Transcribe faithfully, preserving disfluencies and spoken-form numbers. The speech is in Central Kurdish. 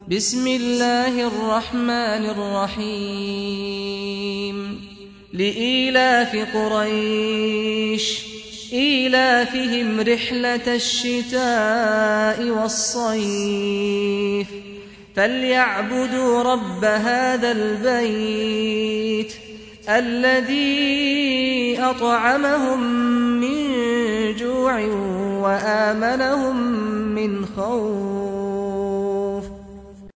بسم الله الرحمن الرحيم لإيلاف قريش إيلافهم رحلة الشتاء والصيف فليعبدوا رب هذا البيت الذي أطعمهم من جوع وآمنهم من خوف